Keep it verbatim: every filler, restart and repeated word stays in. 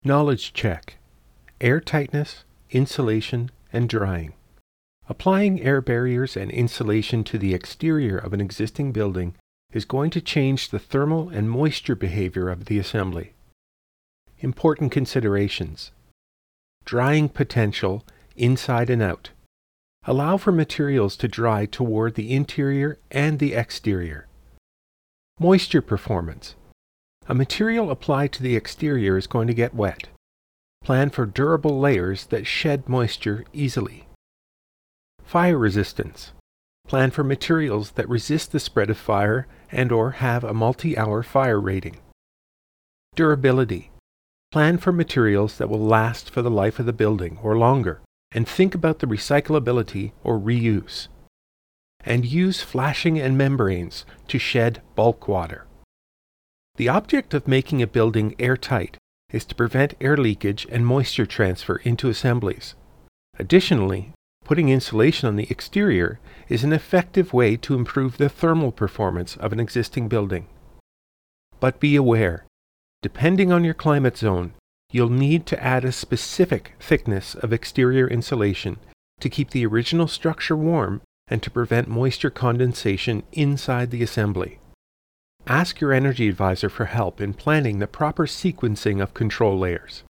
Knowledge check. Air tightness, insulation, and drying. Applying air barriers and insulation to the exterior of an existing building is going to change the thermal and moisture behavior of the assembly. Important considerations. Drying potential inside and out. Allow for materials to dry toward the interior and the exterior. Moisture performance. A material applied to the exterior is going to get wet. Plan for durable layers that shed moisture easily. Fire resistance. Plan for materials that resist the spread of fire and or have a multi-hour fire rating. Durability. Plan for materials that will last for the life of the building or longer, and think about the recyclability or reuse. And use flashing and membranes to shed bulk water. The object of making a building airtight is to prevent air leakage and moisture transfer into assemblies. Additionally, putting insulation on the exterior is an effective way to improve the thermal performance of an existing building. But be aware, depending on your climate zone, you'll need to add a specific thickness of exterior insulation to keep the original structure warm and to prevent moisture condensation inside the assembly. Ask your energy advisor for help in planning the proper sequencing of control layers.